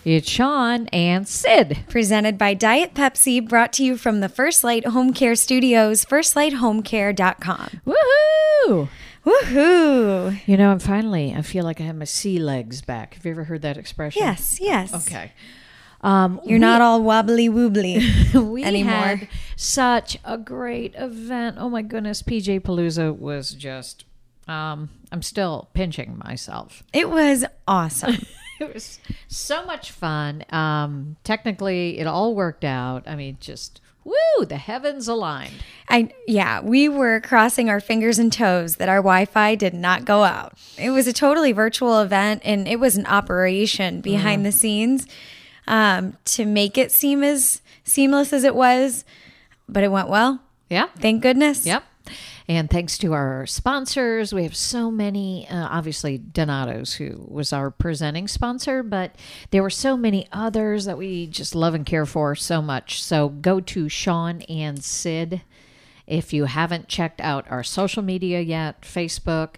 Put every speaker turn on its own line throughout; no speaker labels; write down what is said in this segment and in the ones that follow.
It's Sean and Sid.
Presented by Diet Pepsi, brought to you from the First Light Home Care Studios, firstlighthomecare.com.
Woohoo!
Woohoo!
You know, I feel like I have my sea legs back. Have you ever heard that expression?
Yes.
Okay.
You're not all wobbly woobly
we
anymore.
had such a great event. Oh my goodness, PJ Palooza was just, I'm still pinching myself.
It was awesome.
It was so much fun. Technically, it all worked out. I mean, just, woo, the heavens aligned.
We were crossing our fingers and toes that our Wi-Fi did not go out. It was a totally virtual event, and it was an operation behind the scenes to make it seem as seamless as it was, but it went well.
Yeah.
Thank goodness.
Yep. And thanks to our sponsors, we have so many, obviously Donato's, who was our presenting sponsor, but there were so many others that we just love and care for so much. So go to Sean and Sid. If you haven't checked out our social media yet, Facebook,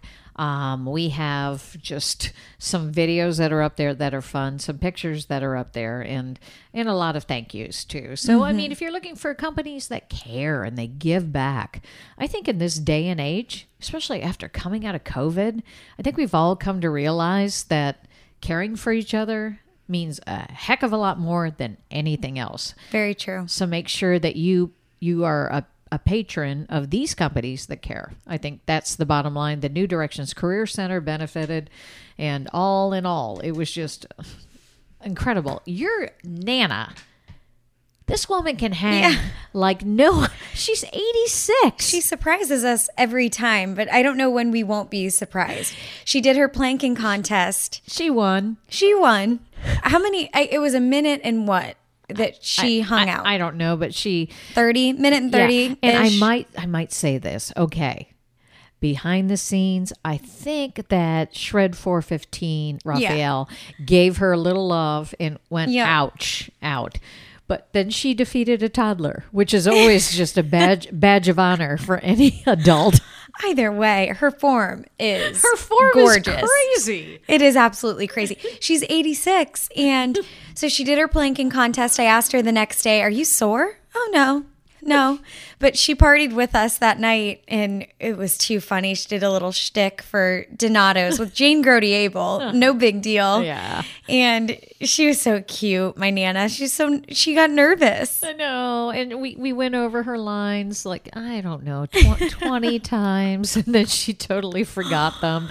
we have just some videos that are up there that are fun, some pictures that are up there, and a lot of thank yous too. So, I mean, if you're looking for companies that care and they give back, I think in this day and age, especially after coming out of COVID, I think we've all come to realize that caring for each other means a heck of a lot more than anything else.
Very true.
So make sure that you are a patron of these companies that care. I think that's the bottom line. The New Directions Career Center benefited, and all in all, it was just incredible. Your Nana, this woman can hang like no, she's 86.
She surprises us every time, but I don't know when we won't be surprised. She did her planking contest.
She won.
How many? It was a minute and what? That she hung out.
I don't know, but she
30 minute and 30.
Yeah. And I might say this. Okay. Behind the scenes, I think that Shred 415 Raphael gave her a little love and went ouch out. But then she defeated a toddler, which is always just a badge of honor for any adult.
Either way, her form is
gorgeous.
Is
crazy.
It is absolutely crazy. She's 86, and so she did her planking contest. I asked her the next day, "Are you sore?" "Oh, no." But she partied with us that night, and it was too funny. She did a little shtick for Donato's with Jane Grody Abel. No big deal.
Yeah.
And she was so cute, my Nana. She got nervous.
I know. And we went over her lines like, I don't know, 20 times. And then she totally forgot them.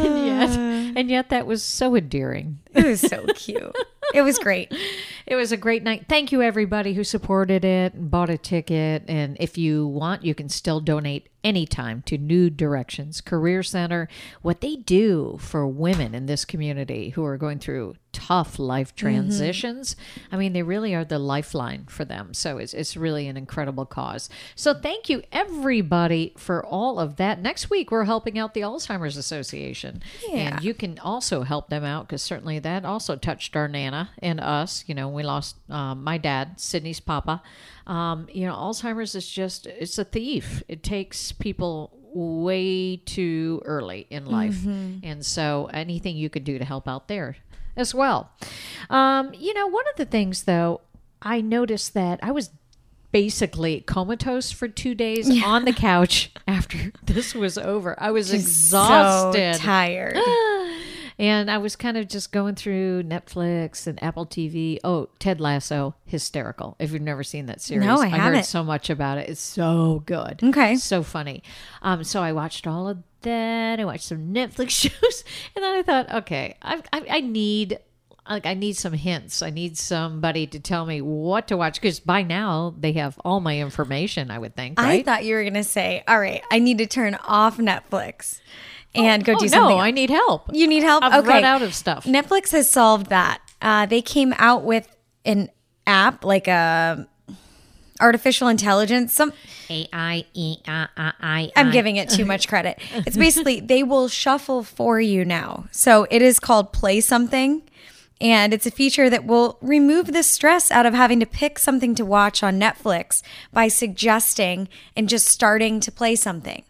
And yet that was so endearing.
It was so cute. It was great.
It was a great night. Thank you, everybody who supported it and bought a ticket. And if you want, you can still donate anytime to New Directions Career Center. What they do for women in this community who are going through tough life transitions, I mean, they really are the lifeline for them. So it's really an incredible cause. So thank you, everybody, for all of that. Next week, we're helping out the Alzheimer's Association.
Yeah.
And you can also help them out, because certainly that also touched our Nana and us. You know, we lost my dad, Sydney's papa. Alzheimer's is it's a thief. It takes people way too early in life. And so anything you could do to help out there as well. One of the things, though, I noticed that I was basically comatose for 2 days on the couch after this was over. I was exhausted.
So tired.
And I was kind of just going through Netflix and Apple TV. Oh, Ted Lasso, hysterical. If you've never seen that series.
No, I
heard
haven't.
so much about it. It's so good.
Okay.
So funny. So I watched all of that. I watched some Netflix shows. And then I thought, okay, I need some hints. I need somebody to tell me what to watch, because by now they have all my information, I would think, right?
I thought you were going to say, all right, I need to turn off Netflix and go do something
No,
else.
I need help.
You need help?
I've
okay.
run out of stuff.
Netflix has solved that. They came out with an app, like a artificial intelligence.
AI.
I'm giving it too much credit. It's basically, they will shuffle for you now. So it is called Play Something. And it's a feature that will remove the stress out of having to pick something to watch on Netflix by suggesting and just starting to play something.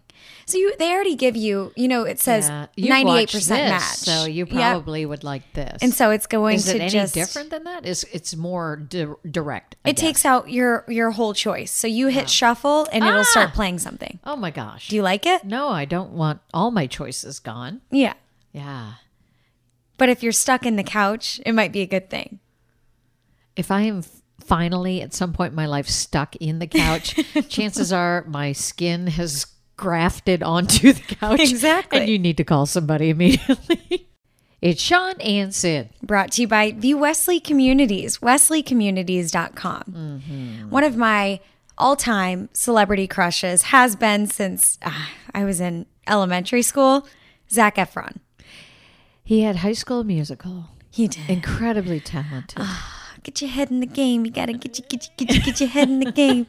So they already give you, it says
You've
98%
watched this,
match.
so you
Yep.
probably would like this.
And so it's going
is
to
it any
just
different than that? It's more direct. I
It
guess.
takes out your whole choice. So you hit shuffle and it'll start playing something.
Oh my gosh.
Do you like it?
No, I don't want all my choices gone.
Yeah.
Yeah.
But if you're stuck in the couch, it might be a good thing.
If I am finally at some point in my life stuck in the couch, chances are my skin has grafted onto the couch.
Exactly.
And you need to call somebody immediately. It's Sean and Sid.
Brought to you by the Wesley Communities, wesleycommunities.com. One of my all-time celebrity crushes has been since I was in elementary school, Zac Efron.
He had High School Musical.
He did.
Incredibly talented.
Get your head in the game. You got to get your head in the game.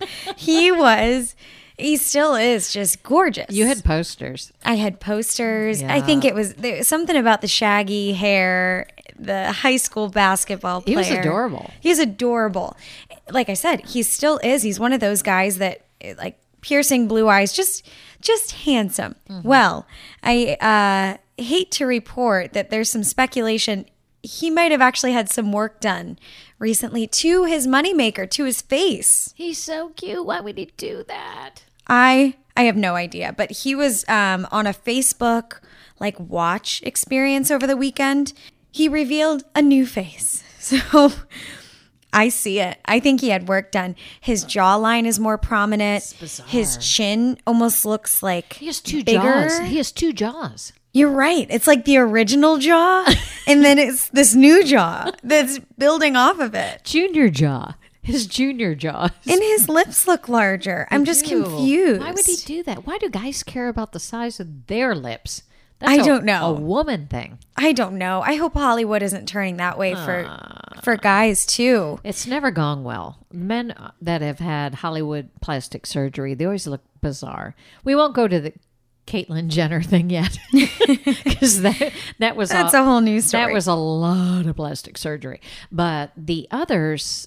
He still is just gorgeous.
You had posters.
I had posters.
Yeah.
I think there was something about the shaggy hair, the high school basketball player.
He was adorable.
He's adorable. Like I said, he still is. He's one of those guys that like piercing blue eyes, just handsome. Mm-hmm. Well, I hate to report that there's some speculation he might have actually had some work done recently to his moneymaker, to his face.
He's so cute. Why would he do that?
I have no idea, but he was on a Facebook like watch experience over the weekend. He revealed a new face. So I see it. I think he had work done. His jawline is more prominent.
It's bizarre.
His chin almost looks like
He has two
bigger.
jaws. He has two jaws.
You're right. It's like the original jaw, and then it's this new jaw that's building off of it.
Junior jaw. His junior jaws.
And his lips look larger. I'm just confused.
Why would he do that? Why do guys care about the size of their lips?
I don't know.
A woman thing.
I don't know. I hope Hollywood isn't turning that way for guys too.
It's never gone well. Men that have had Hollywood plastic surgery, they always look bizarre. We won't go to the Caitlyn Jenner thing yet, because that's
a whole new story.
That was a lot of plastic surgery. But the others,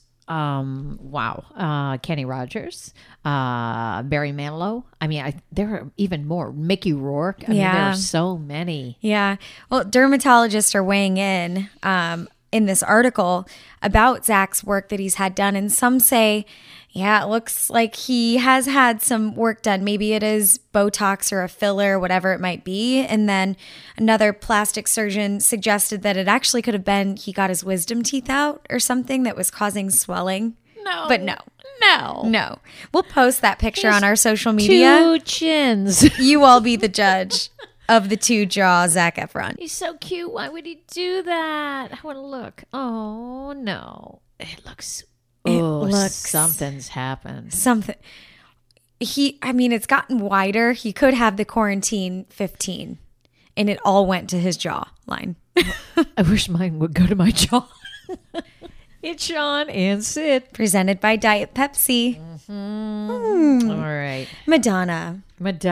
Kenny Rogers, Barry Manilow. I mean, there are even more. Mickey Rourke. I mean, there are so many.
Yeah. Well, dermatologists are weighing in this article about Zac's work that he's had done, and some say, yeah, it looks like he has had some work done. Maybe it is Botox or a filler, whatever it might be. And then another plastic surgeon suggested that it actually could have been he got his wisdom teeth out or something that was causing swelling.
No.
But no.
No.
We'll post that picture on our social media.
Two chins.
You all be the judge of the two jaw Zac Efron.
He's so cute. Why would he do that? I want to look. Oh, no. It looks... something's happened.
Something. It's gotten wider. He could have the quarantine 15, and it all went to his jawline.
I wish mine would go to my jaw. It's Sean and Sid.
Presented by Diet Pepsi.
All right.
Madonna.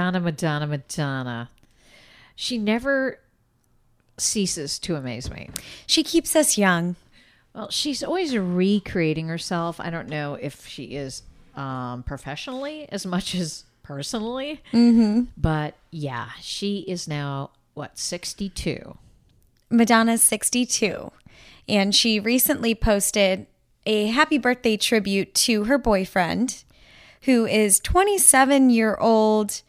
She never ceases to amaze me.
She keeps us young.
Well, she's always recreating herself. I don't know if she is professionally as much as personally. Mm-hmm. But yeah, she is now, 62?
Madonna's 62. And she recently posted a happy birthday tribute to her boyfriend, who is 27-year-old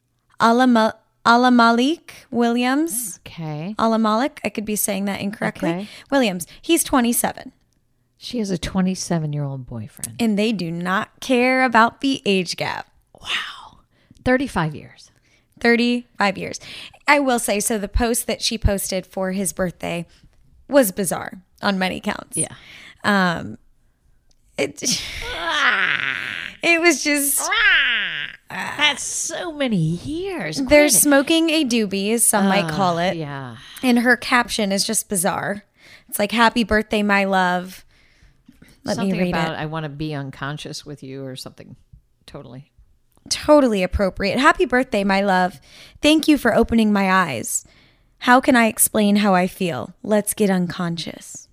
Alamalik Williams.
Okay.
Alamalik. I could be saying that incorrectly.
Okay.
Williams. He's 27.
She has a 27-year-old boyfriend.
And they do not care about the age gap.
Wow. 35 years.
35 years. I will say, so the post that she posted for his birthday was bizarre on many counts.
Yeah.
It was just...
That's so many years.
They're smoking a doobie, as some might call it.
Yeah.
And her caption is just bizarre. It's like, happy birthday, my love. Let
Something
me read
about
it.
I want to be unconscious with you or something. Totally.
Totally appropriate. Happy birthday, my love. Thank you for opening my eyes. How can I explain how I feel? Let's get unconscious.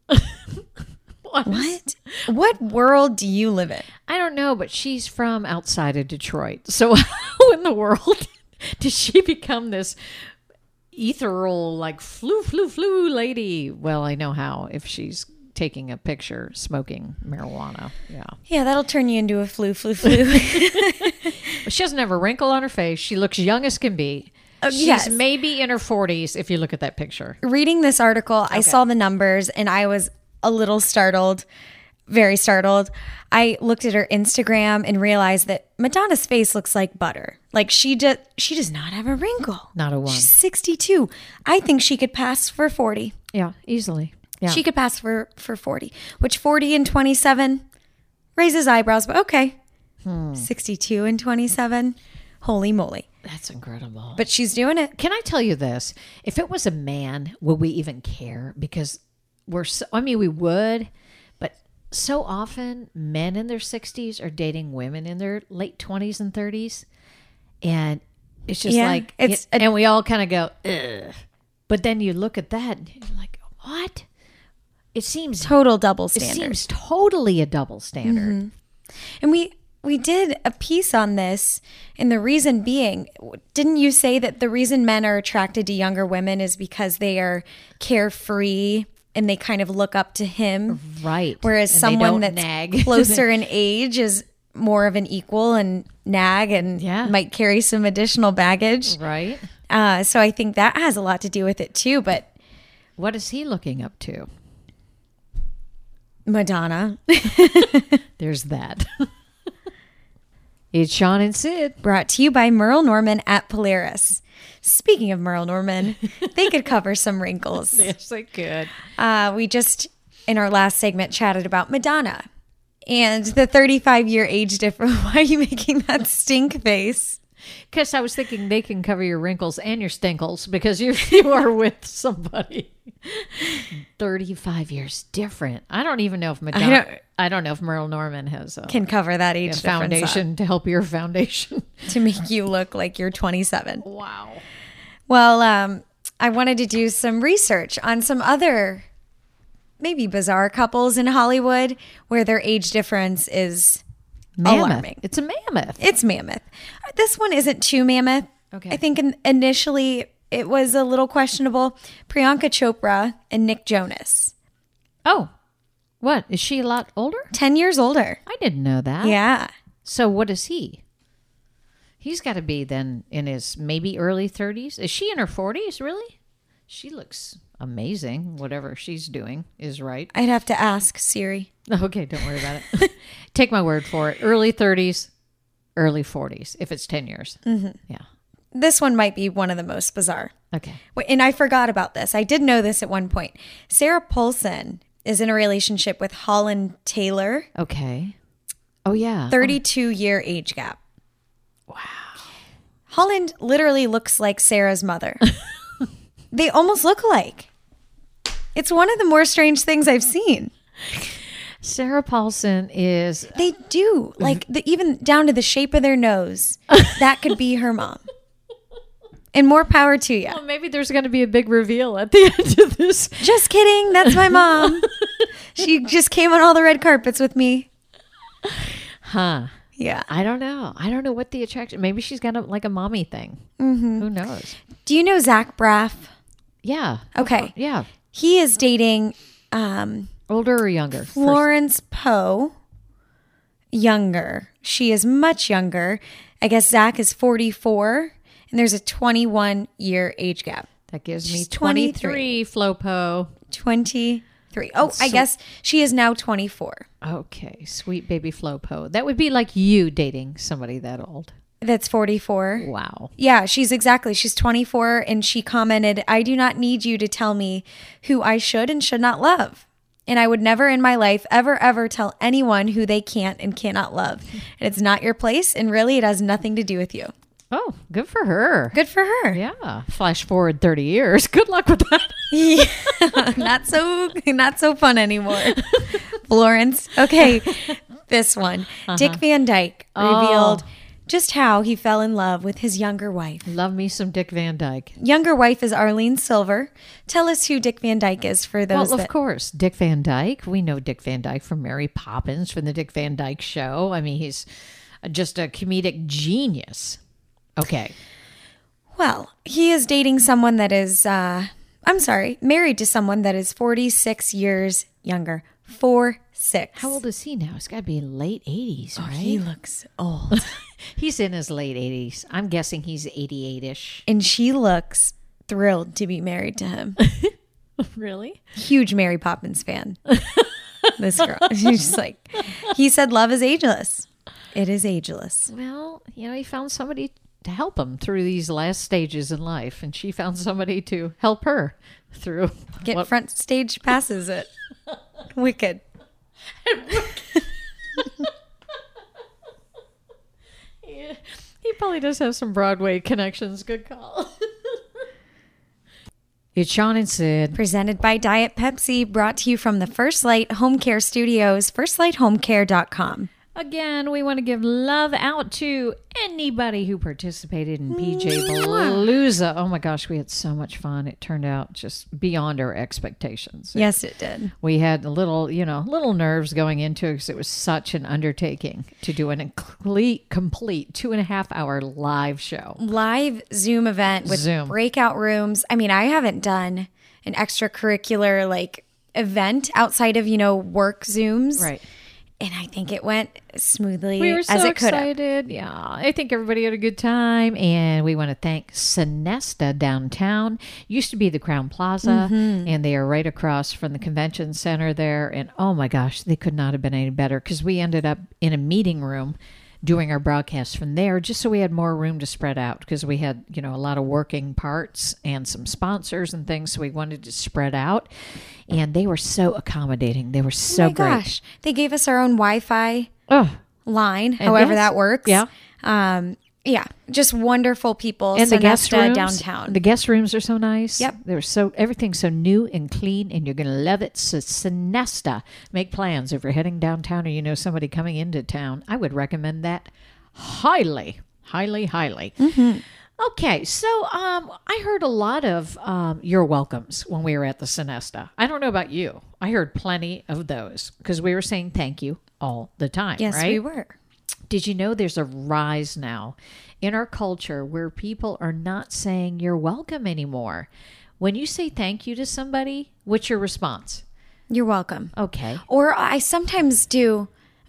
What? What world do you live in?
I don't know, but she's from outside of Detroit. So how in the world Did she become this ethereal, like flu lady? Well, I know how if she's taking a picture smoking marijuana. Yeah.
Yeah, that'll turn you into a flu.
But she doesn't have a wrinkle on her face. She looks young as can be. She's
yes.
maybe in her 40s if you look at that picture.
Reading this article, I saw the numbers and I was a little startled, very startled. I looked at her Instagram and realized that Madonna's face looks like butter. Like she does not have a wrinkle.
Not a one.
She's 62. I think she could pass for 40.
Yeah, easily. Yeah.
She could pass for 40, which 40 and 27 raises eyebrows, but okay. 62 and 27, holy moly.
That's incredible.
But she's doing it.
Can I tell you this? If it was a man, would we even care? Because we would, but so often men in their 60s are dating women in their late 20s and 30s. And it's just and we all kind of go, ugh. But then you look at that and you're like, what? It seems
total double standard.
It seems totally a double standard.
Mm-hmm. And we did a piece on this, and the reason being, didn't you say that the reason men are attracted to younger women is because they are carefree and they kind of look up to him?
Right.
Whereas
and
someone that's closer in age is more of an equal and nag and might carry some additional baggage.
Right.
So I think that has a lot to do with it too. But
what is he looking up to?
Madonna.
There's that. It's Sean and Sid.
Brought to you by Merle Norman at Polaris. Speaking of Merle Norman, they could cover some wrinkles.
Yes, they could.
We just, in our last segment, chatted about Madonna and the 35-year age difference. Why are you making that stink face?
Because I was thinking they can cover your wrinkles and your stinkles because you are with somebody 35 years different. I don't even know if Madonna. I don't know if Merle Norman has
can cover that age
foundation to help your foundation
to make you look like you're 27.
Wow.
Well, I wanted to do some research on some other maybe bizarre couples in Hollywood where their age difference is alarming.
It's a mammoth.
It's mammoth. This one isn't too mammoth.
Okay.
I think initially it was a little questionable. Priyanka Chopra and Nick Jonas.
Oh, what? Is she a lot older?
10 years older.
I didn't know that.
Yeah.
So what is he? He's got to be then in his maybe early 30s. Is she in her 40s, really? She looks amazing. Whatever she's doing is right.
I'd have to ask Siri.
Okay, don't worry about it. Take my word for it. Early 30s, early 40s, if it's 10 years.
Mm-hmm.
Yeah.
This one might be one of the most bizarre.
Okay.
And I forgot about this. I did know this at one point. Sarah Paulson is in a relationship with Holland Taylor.
Okay. Oh, yeah.
32-year age gap.
Wow.
Holland literally looks like Sarah's mother. They almost look alike. It's one of the more strange things I've seen.
Sarah Paulson is...
They do. Like, even down to the shape of their nose. That could be her mom. And more power to you.
Well, maybe there's going to be a big reveal at the end of this.
Just kidding. That's my mom. She just came on all the red carpets with me.
Huh.
Yeah.
I don't know. I don't know what the attraction... Maybe she's got a mommy thing. Mm-hmm. Who knows?
Do you know Zach Braff?
Yeah.
Okay.
Yeah.
He is dating...
older or younger?
Florence Poe. Younger. She is much younger. I guess Zach is 44. And there's a 21-year age gap.
That gives me 23, Flopo.
23. Oh, I guess she is now 24.
Okay, sweet baby Flopo. That would be like you dating somebody that old.
That's 44.
Wow.
Yeah, she's 24, and she commented, "I do not need you to tell me who I should and should not love. And I would never in my life ever tell anyone who they can't and cannot love. And it's not your place, and really it has nothing to do with you."
Oh, good for her.
Good for her.
Yeah. Flash forward 30 years. Good luck with that.
Yeah, not so fun anymore. Florence. Okay, this one. Dick Van Dyke revealed just how he fell in love with his younger wife.
Love me some Dick Van Dyke.
Younger wife is Arlene Silver. Tell us who Dick Van Dyke is for those
Well, of course, Dick Van Dyke. We know Dick Van Dyke from Mary Poppins, from the Dick Van Dyke Show. I mean, he's just a comedic genius. Okay.
Well, he is dating someone that is, married to someone that is 46 years younger. 46.
How old is he now? It's got to be late 80s, right?
He looks old.
He's in his late 80s. I'm guessing he's 88-ish.
And she looks thrilled to be married to him.
Really?
Huge Mary Poppins fan. This girl. She's just like, he said love is ageless. It is ageless.
Well, he found somebody to help him through these last stages in life, and she found somebody to help her through.
Get front stage passes it. Wicked.
Yeah, he probably does have some Broadway connections. Good call. It's Sean and Sid.
Presented by Diet Pepsi, brought to you from the First Light Home Care Studios, firstlighthomecare.com.
Again, we want to give love out to anybody who participated in PJ Palooza. Oh my gosh, we had so much fun. It turned out just beyond our expectations.
Yes, it did.
We had a little nerves going into it because it was such an undertaking to do an complete 2.5 hour live show.
Live Zoom event with
Zoom.
Breakout rooms. I mean, I haven't done an extracurricular event outside of, work Zooms.
Right.
And I think it went smoothly
We were
as
so
it could have.
excited. Yeah, I think everybody had a good time. And we want to thank Sonesta downtown. Used to be the Crown Plaza. And they are right across from the convention center there. And oh my gosh, they could not have been any better because we ended up in a meeting room doing our broadcast from there just so we had more room to spread out because we had, a lot of working parts and some sponsors and things. So we wanted to spread out. And they were so accommodating. They were so
Oh my
great.
gosh. They gave us our own Wi-Fi
Oh,
line, however that works.
Yeah.
Yeah. Just wonderful people.
And the guest
Sonesta
rooms
downtown.
The guest rooms are so nice.
Yep.
Everything's so new and clean, and you're going to love it. So Sonesta, make plans if you're heading downtown or you know somebody coming into town. I would recommend that highly, highly, highly. Okay, so I heard a lot of your welcomes when we were at the Sonesta. I don't know about you. I heard plenty of those because we were saying thank you all the time.
Yes,
right?
we were.
Did you know there's a rise now in our culture where people are not saying you're welcome anymore? When you say thank you to somebody, what's your response?
You're welcome.
Okay.
Or I sometimes do,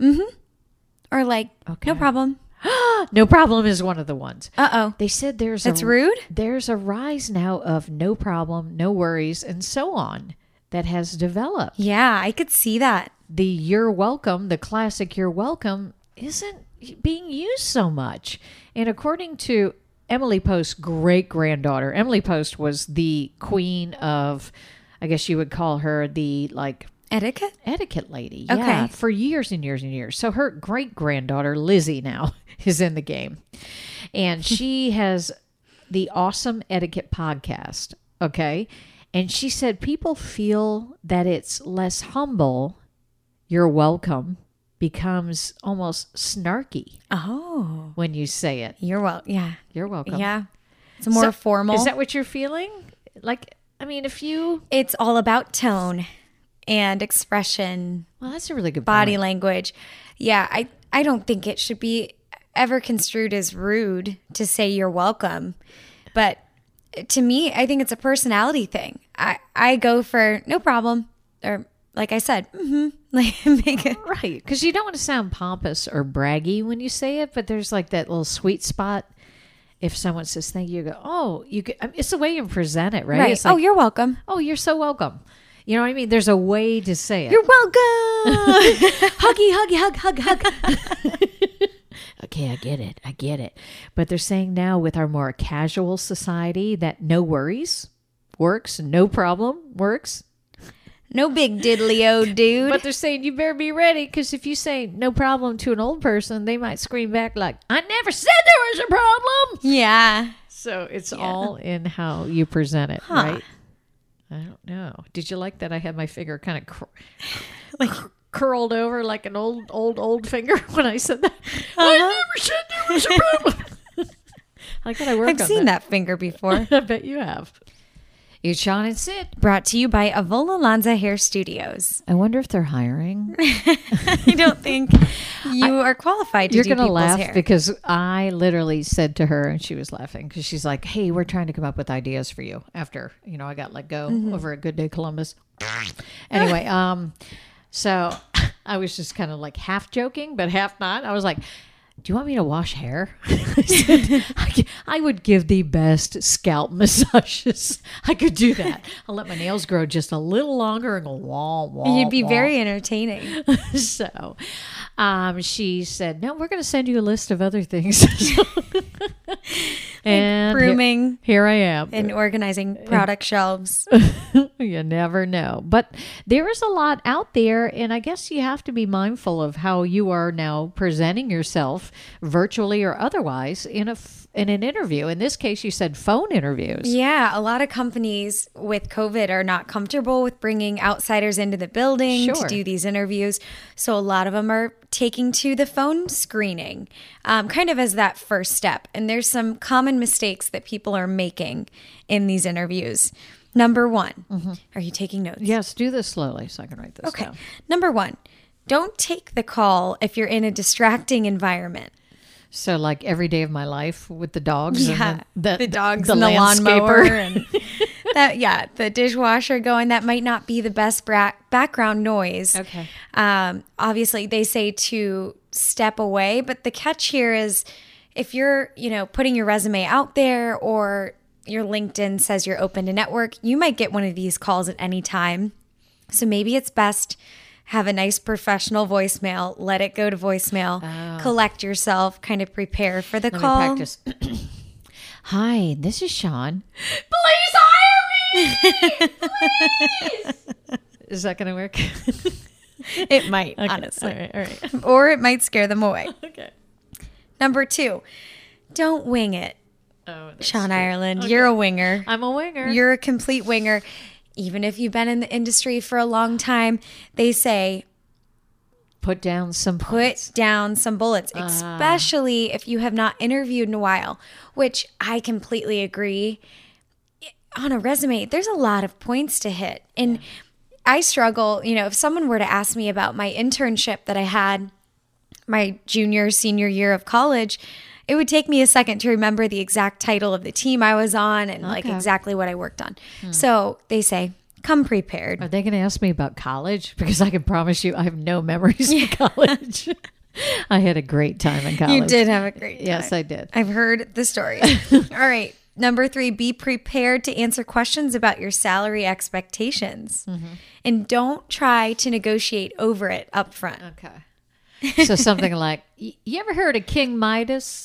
or no problem.
No problem is one of the ones.
Uh-oh.
They said
That's rude?
There's a rise now of no problem, no worries, and so on that has developed.
Yeah, I could see that.
The you're welcome, the classic you're welcome, isn't being used so much. And according to Emily Post's great-granddaughter, Emily Post was the queen of, I guess you would call her the
Etiquette?
etiquette lady.
Okay.
Yeah, for years and years and years. So her great-granddaughter, Lizzie, now is in the game. And she has the Awesome Etiquette podcast, okay? And she said people feel that it's less humble, you're welcome, becomes almost snarky
Oh.
when you say it.
You're yeah.
You're welcome.
Yeah. It's more formal.
Is that what you're feeling? If you...
It's all about tone and expression,
Well, that's a really good
body
point.
language. Yeah, I don't think it should be ever construed as rude to say you're welcome. But to me, I think it's a personality thing. I go for no problem, or like I said, make it.
Right, because you don't want to sound pompous or braggy when you say it, but there's that little sweet spot. If someone says thank you, you go, oh, you could, it's the way you present it, right?
Right.
It's
Oh, you're welcome.
oh, you're so welcome. You know what I mean? There's a way to say it.
You're welcome.
huggy, hug. Okay, I get it. But they're saying now with our more casual society that no worries works, no problem works.
No big diddly o dude.
But they're saying you better be ready because if you say no problem to an old person, they might scream back like, I never said there was a problem.
Yeah.
So it's all in how you present it, right? I don't know. Did you like that I had my finger kind of curled over like an old finger when I said that? I never said there was a problem. I gotta work on
I've seen that finger before.
I bet you have. It's Sean and Sid.
Brought to you by Avola Lanza Hair Studios.
I wonder if they're hiring.
I don't think you are qualified to
You're
do
going to
people's
laugh
hair.
because I literally said to her, and she was laughing because she's like, hey, we're trying to come up with ideas for you after, I got let go over at Good Day Columbus. Anyway, so I was just kind of like half joking, but half not. I was like, do you want me to wash hair? I said, I would give the best scalp massages. I could do that. I'll let my nails grow just a little longer and go wah, wah,
You'd be
wah.
very entertaining.
So she said, no, we're going to send you a list of other things. And
Grooming
here I am.
and organizing product shelves.
You never know. But there is a lot out there, and I guess you have to be mindful of how you are now presenting yourself virtually or otherwise in an interview. In this case, you said phone interviews.
Yeah, a lot of companies with COVID are not comfortable with bringing outsiders into the building
Sure.
to do these interviews. So a lot of them are taking to the phone screening, kind of as that first step. And there's some common mistakes that people are making in these interviews. Number one, are you taking notes?
Yes, do this slowly so I can write this
Okay.
down.
Number one, don't take the call if you're in a distracting environment.
So like every day of my life with the dogs
Yeah,
and
the dogs
the
and the lawnmower
landscaper.
and the dishwasher going. That might not be the best background noise.
Okay.
Obviously, they say to step away, but the catch here is if you're, putting your resume out there or your LinkedIn says you're open to network, you might get one of these calls at any time. So maybe it's best have a nice professional voicemail, let it go to voicemail, collect yourself, kind of prepare for the
Let
call.
me practice. Hi, this is Sean.
Please hire me.
Is that going to work?
It might,
Okay.
honestly.
All right.
Or it might scare them away.
Okay.
Number two, don't wing it.
Oh, that's
Sean
true.
Ireland,
Okay.
you're a winger.
I'm a winger.
You're a complete winger. Even if you've been in the industry for a long time, they say
Put down some
put down some bullets, especially if you have not interviewed in a while, which I completely agree. On a resume, there's a lot of points to hit. And I struggle, if someone were to ask me about my internship that I had my senior year of college, it would take me a second to remember the exact title of the team I was on and like
Okay.
exactly what I worked on. So they say, come prepared.
Are they going to ask me about college? Because I can promise you I have no memories of college. I had a great time in college.
You did have a great time.
Yes, I did.
I've heard the story. All right. Number three, be prepared to answer questions about your salary expectations. And don't try to negotiate over it up front.
Okay. So something like, you ever heard of King Midas?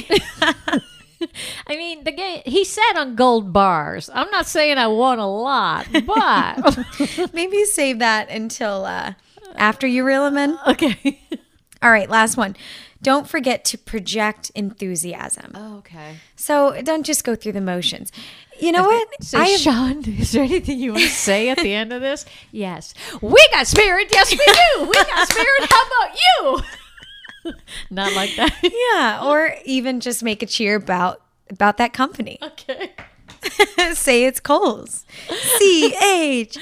I mean, the guy, he sat on gold bars. I'm not saying I won a lot, but
Maybe save that until after you reel them in.
okay.
All right, last one. Don't forget to project enthusiasm.
Okay.
So don't just go through the motions. You know what?
So, Sean, is there anything you want to say at the end of this? Yes. We got spirit. Yes, we do. We got spirit. How about you? Not like that.
Yeah, or even just make a cheer about that company.
Okay.
Say it's Kohl's. CHOLS.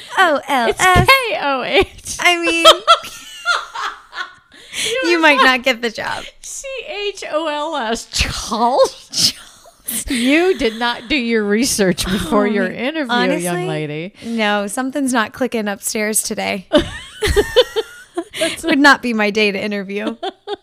KOH.
I mean, you might not get the job.
CHOLS. Charles. You did not do your research before your interview,
Honestly,
young lady.
No, something's not clicking upstairs today. Would not be my day to interview.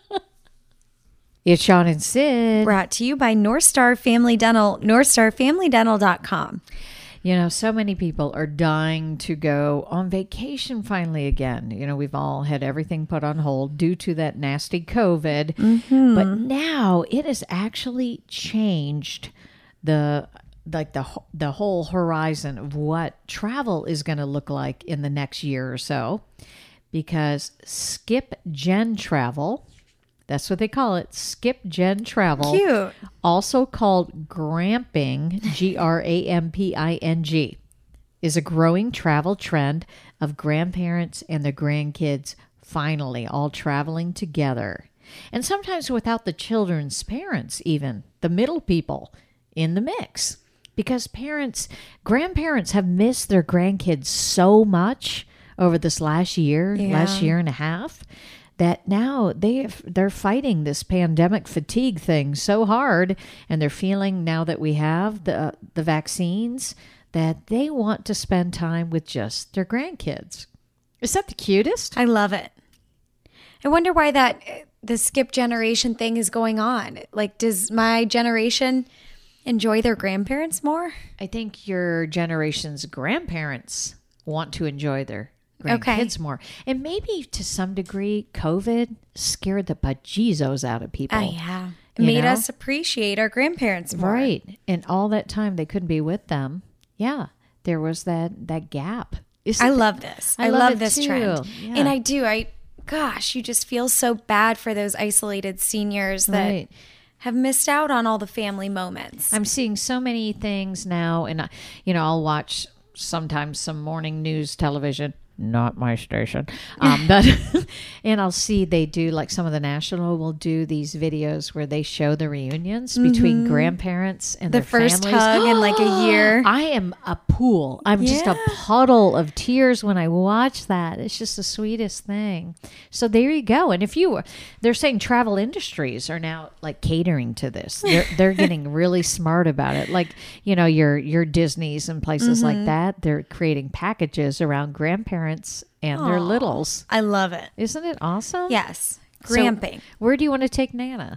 It's Sean and Sid.
Brought to you by North Star Family Dental, NorthstarFamilyDental.com.
So many people are dying to go on vacation finally again. We've all had everything put on hold due to that nasty COVID. But now it has actually changed the whole horizon of what travel is going to look like in the next year or so. Because Skip Gen Travel, that's what they call it, Skip Gen Travel.
Cute.
Also called Gramping, Gramping, is a growing travel trend of grandparents and their grandkids finally all traveling together. And sometimes without the children's parents even, the middle people in the mix. because grandparents have missed their grandkids so much over this last year and a half, that now they're fighting this pandemic fatigue thing so hard, and they're feeling, now that we have the vaccines, that they want to spend time with just their grandkids. Is that the cutest?
I love it. I wonder why the skip generation thing is going on. Like, does my generation enjoy their grandparents more?
I think your generation's grandparents want to enjoy their grandkids more. And maybe to some degree, COVID scared the bejesus out of people.
Yeah. It made us appreciate our grandparents more.
Right. And all that time they couldn't be with them. Yeah. There was that gap.
I love this. I love this
too.
trend.
Yeah.
And I do. Gosh, you just feel so bad for those isolated seniors that have missed out on all the family moments.
I'm seeing so many things now, and I'll watch sometimes some morning news television. Not my station. But and I'll see they do, like, some of the national will do these videos where they show the reunions between grandparents and their
first
families.
hug in like a year.
I am a pool. I'm just a puddle of tears when I watch that. It's just the sweetest thing. So there you go. And they're saying travel industries are now like catering to this. They're getting really smart about it. Like, your Disneys and places like that, they're creating packages around grandparents and their littles.
I love it.
Isn't it awesome?
Yes. Gramping.
So, where do you want to take Nana?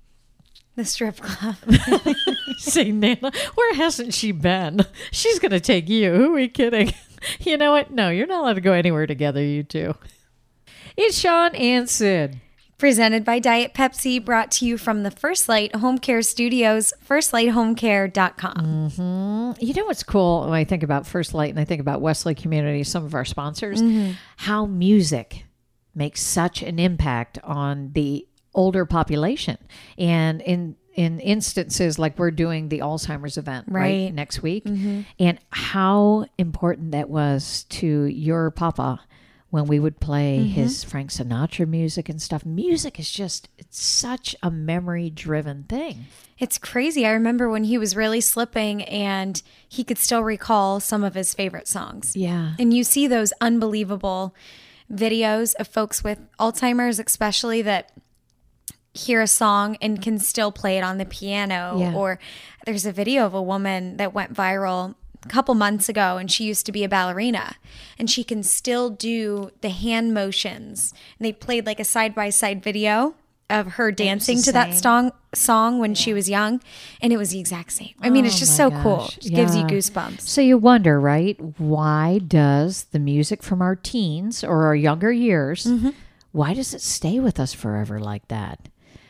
The strip club.
Say, Nana, where hasn't she been? She's going to take you. Who are we kidding? You know what? No, you're not allowed to go anywhere together, you two. It's Sean and Sid.
Presented by Diet Pepsi, brought to you from the First Light Home Care Studios, firstlighthomecare.com.
Mm-hmm. You know what's cool when I think about First Light and I think about Wesley Community, some of our sponsors, how music makes such an impact on the older population. And in instances like we're doing the Alzheimer's event right next week, and how important that was to your papa when we would play his Frank Sinatra music and stuff. Music is it's such a memory-driven thing.
It's crazy. I remember when he was really slipping and he could still recall some of his favorite songs.
Yeah.
And you see those unbelievable videos of folks with Alzheimer's, especially, that hear a song and can still play it on the piano.
Yeah.
Or there's a video of a woman that went viral a couple months ago, and she used to be a ballerina, and she can still do the hand motions. And they played like a side-by-side video of her dancing to that song when she was young, and it was the exact same. I mean, it's just so cool. It gives you goosebumps.
So you wonder, right? Why does the music from our teens or our younger years, why does it stay with us forever like that?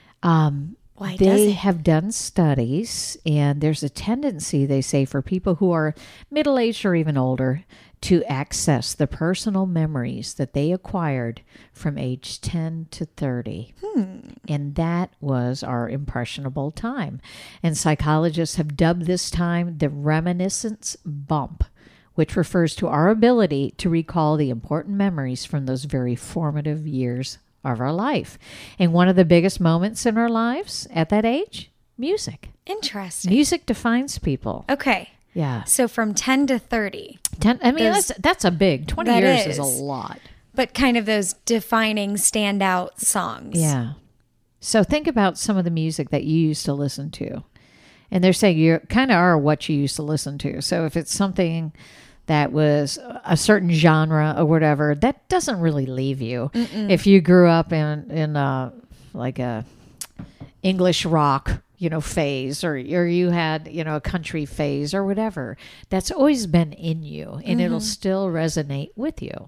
Why does
they
it?
have done studies, and there's a tendency, they say, for people who are middle-aged or even older to access the personal memories that they acquired from age 10 to 30. And that was our impressionable time. And psychologists have dubbed this time the reminiscence bump, which refers to our ability to recall the important memories from those very formative years of our life. And one of the biggest moments in our lives at that age, music.
Interesting.
Music defines people.
Okay.
Yeah.
So from 10 to 30.
10, I mean, that's a big, 20
that
years is a
is.
lot.
But kind of those defining standout songs.
Yeah. So think about some of the music that you used to listen to. And they're saying you kind of are what you used to listen to. So if it's something that was a certain genre or whatever, that doesn't really leave you. If you grew up in like a English rock, phase, or you had, a country phase or whatever, that's always been in you, and it'll still resonate with you.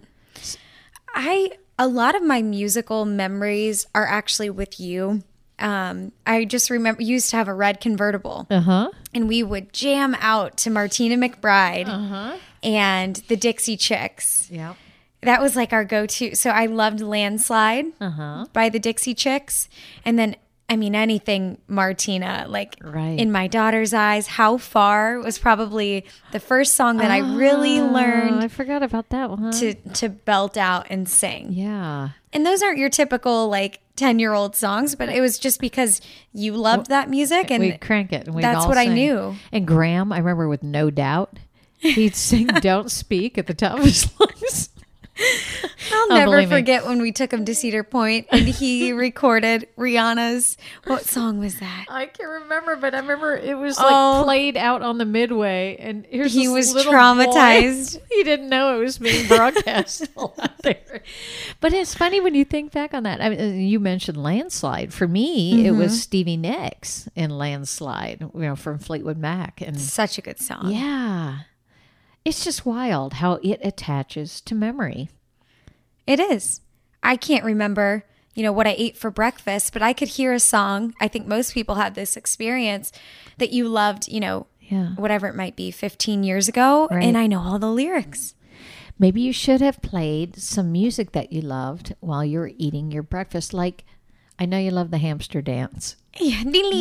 A lot of my musical memories are actually with you. I just remember you used to have a red convertible, and we would jam out to Martina McBride and the Dixie Chicks.
Yeah,
that was like our go-to. So I loved Landslide by the Dixie Chicks, and then I mean, anything Martina, like
Right.
In My Daughter's Eyes, How Far was probably the first song that I really
I
learned
forgot about that one.
to belt out and sing.
Yeah.
And those aren't your typical like 10-year-old songs, but it was just because you loved that music and
We'd crank it. And we'd
that's
all
what I
sing.
knew.
And Graham, I remember with No Doubt, he'd sing Don't Speak at the top of his lungs.
I'll
Oh,
never
believe me.
forget when we took him to Cedar Point and he recorded Rihanna's, what song was that?
I can't remember, but I remember it was
Oh.
played out on the Midway, and here's
He
this
was
little
traumatized.
boy. He didn't know it was being broadcast out there. But it's funny when you think back on that. I mean, you mentioned Landslide. For me, it was Stevie Nicks in Landslide, from Fleetwood Mac, and
Such a good song.
yeah, it's just wild how it attaches to memory.
It is. I can't remember, what I ate for breakfast, but I could hear a song. I think most people have this experience that you loved,
Yeah.
whatever it might be, 15 years ago,
Right.
and I know all the lyrics.
Maybe you should have played some music that you loved while you were eating your breakfast. Like, I know you love the hamster dance.
Yeah.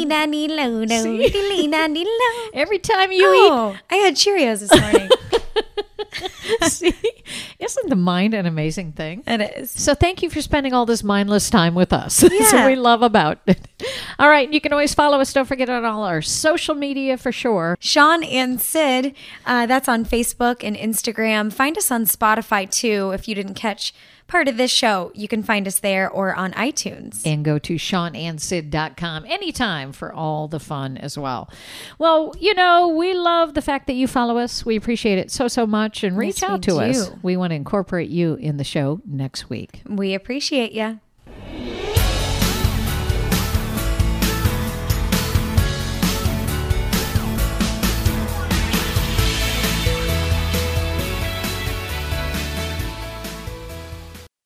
Every time you
Oh, I had Cheerios this morning.
eat. See, isn't the mind an amazing thing?
It is.
So thank you for spending all this mindless time with us. That's
Yeah.
what we love about it. All right. You can always follow us. Don't forget on all our social media for sure.
Sean and Sid, that's on Facebook and Instagram. Find us on Spotify too. If you didn't catch part of this show, you can find us there or on iTunes.
And go to SeanandSid.com anytime for all the fun as well. Well, we love the fact that you follow us. We appreciate it so much. And reach
Yes, we
out to us.
do.
We want to incorporate you in the show next week.
We appreciate you.